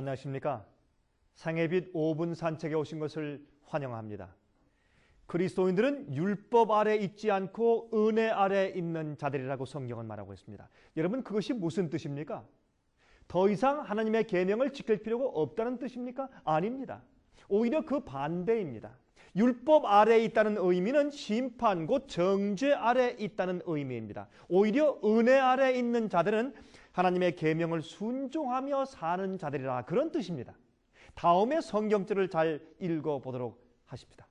안녕하십니까? 생애빛 5분 산책에 오신 것을 환영합니다. 그리스도인들은 율법 아래 있지 않고 은혜 아래 있는 자들이라고 성경은 말하고 있습니다. 여러분, 그것이 무슨 뜻입니까? 더 이상 하나님의 계명을 지킬 필요가 없다는 뜻입니까? 아닙니다. 오히려 그 반대입니다. 율법 아래에 있다는 의미는 심판, 곧 정죄 아래에 있다는 의미입니다. 오히려 은혜 아래에 있는 자들은 하나님의 계명을 순종하며 사는 자들이라, 그런 뜻입니다. 다음에 성경절을 잘 읽어보도록 하십니다.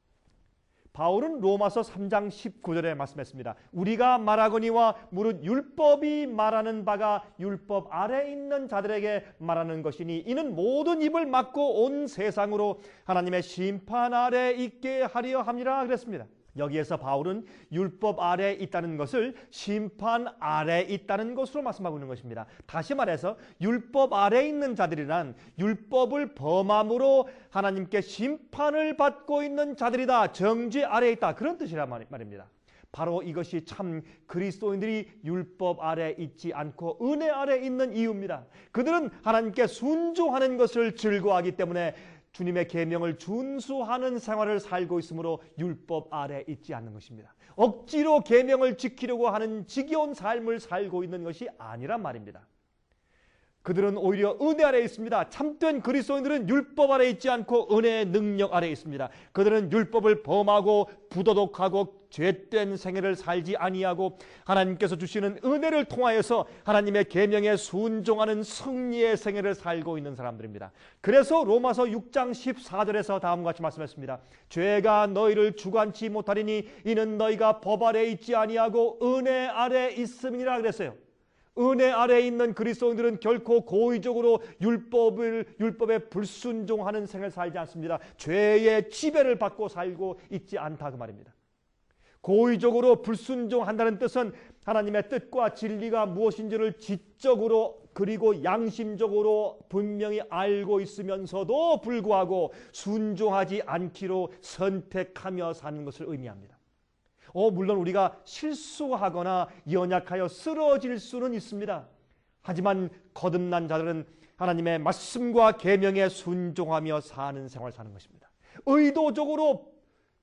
바울은 로마서 3장 19절에 말씀했습니다. 우리가 말하거니와 무릇 율법이 말하는 바가 율법 아래 있는 자들에게 말하는 것이니 이는 모든 입을 막고 온 세상으로 하나님의 심판 아래 있게 하려 함이라 그랬습니다. 여기에서 바울은 율법 아래에 있다는 것을 심판 아래에 있다는 것으로 말씀하고 있는 것입니다. 다시 말해서 율법 아래에 있는 자들이란 율법을 범함으로 하나님께 심판을 받고 있는 자들이다, 정죄 아래에 있다, 그런 뜻이란 말입니다. 바로 이것이 참 그리스도인들이 율법 아래에 있지 않고 은혜 아래에 있는 이유입니다. 그들은 하나님께 순종하는 것을 즐거워하기 때문에 주님의 계명을 준수하는 생활을 살고 있으므로 율법 아래 있지 않는 것입니다. 억지로 계명을 지키려고 하는 지겨운 삶을 살고 있는 것이 아니란 말입니다. 그들은 오히려 은혜 아래 있습니다. 참된 그리스도인들은 율법 아래 있지 않고 은혜의 능력 아래 있습니다. 그들은 율법을 범하고 부도덕하고 죄된 생애를 살지 아니하고 하나님께서 주시는 은혜를 통하여서 하나님의 계명에 순종하는 승리의 생애를 살고 있는 사람들입니다. 그래서 로마서 6장 14절에서 다음과 같이 말씀했습니다. 죄가 너희를 주관치 못하리니 이는 너희가 법 아래 있지 아니하고 은혜 아래 있음이니라 그랬어요. 은혜 아래에 있는 그리스도인들은 결코 고의적으로 율법에 불순종하는 생을 살지 않습니다. 죄의 지배를 받고 살고 있지 않다, 그 말입니다. 고의적으로 불순종한다는 뜻은 하나님의 뜻과 진리가 무엇인지를 지적으로 그리고 양심적으로 분명히 알고 있으면서도 불구하고 순종하지 않기로 선택하며 사는 것을 의미합니다. 물론 우리가 실수하거나 연약하여 쓰러질 수는 있습니다. 하지만 거듭난 자들은 하나님의 말씀과 계명에 순종하며 사는 생활을 사는 것입니다. 의도적으로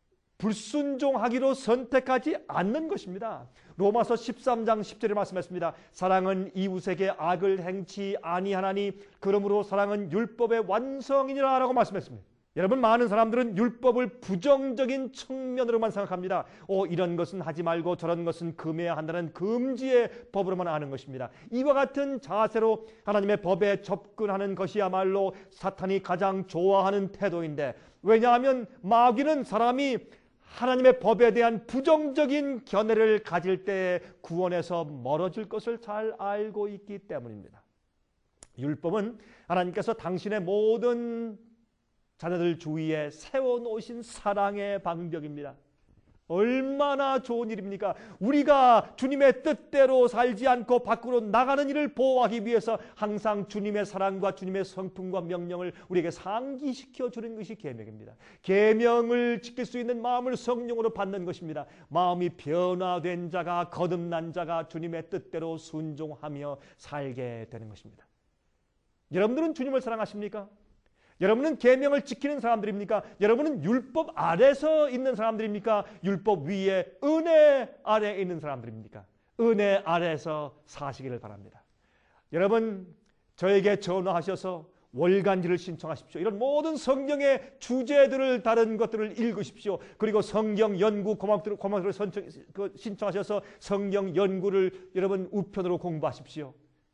불순종하기로 선택하지 않는 것입니다. 로마서 13장 10절에 말씀했습니다. 사랑은 이웃에게 악을 행치 아니하나니 그러므로 사랑은 율법의 완성이니라 라고 말씀했습니다. 여러분, 많은 사람들은 율법을 부정적인 측면으로만 생각합니다. 이런 것은 하지 말고 저런 것은 금해야 한다는 금지의 법으로만 아는 것입니다. 이와 같은 자세로 하나님의 법에 접근하는 것이야말로 사탄이 가장 좋아하는 태도인데, 왜냐하면 마귀는 사람이 하나님의 법에 대한 부정적인 견해를 가질 때 구원에서 멀어질 것을 잘 알고 있기 때문입니다. 율법은 하나님께서 당신의 모든 자녀들 주위에 세워놓으신 사랑의 방벽입니다. 얼마나 좋은 일입니까? 우리가 주님의 뜻대로 살지 않고 밖으로 나가는 일을 보호하기 위해서 항상 주님의 사랑과 주님의 성품과 명령을 우리에게 상기시켜 주는 것이 계명입니다. 계명을 지킬 수 있는 마음을 성령으로 받는 것입니다. 마음이 변화된 자가, 거듭난 자가 주님의 뜻대로 순종하며 살게 되는 것입니다. 여러분들은 주님을 사랑하십니까? 여러분은 계명을 지키는 사람들입니까? 여러분은 율법 아래서 있는 사람들입니까? 율법 위에 은혜 아래에 있는 사람들입니까? 은혜 아래에서 사시기를 바랍니다. 여러분, 저에게 전화하셔서 월간지를 신청하십시오. 이런 모든 성경의 주제들을 다른 것들을 읽으십시오. 그리고 성경 연구 고맙도록 신청하셔서 성경 연구를 여러분 우편으로 공부하십시오.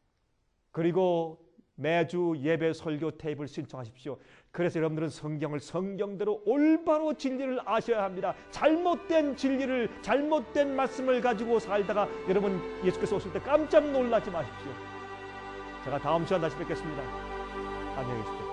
그리고 매주 예배 설교 테이프를 신청하십시오. 그래서 여러분들은 성경을 성경대로 올바로 진리를 아셔야 합니다. 잘못된 진리를, 잘못된 말씀을 가지고 살다가 여러분 예수께서 오실 때 깜짝 놀라지 마십시오. 제가 다음 시간 다시 뵙겠습니다. 안녕히 계십시오.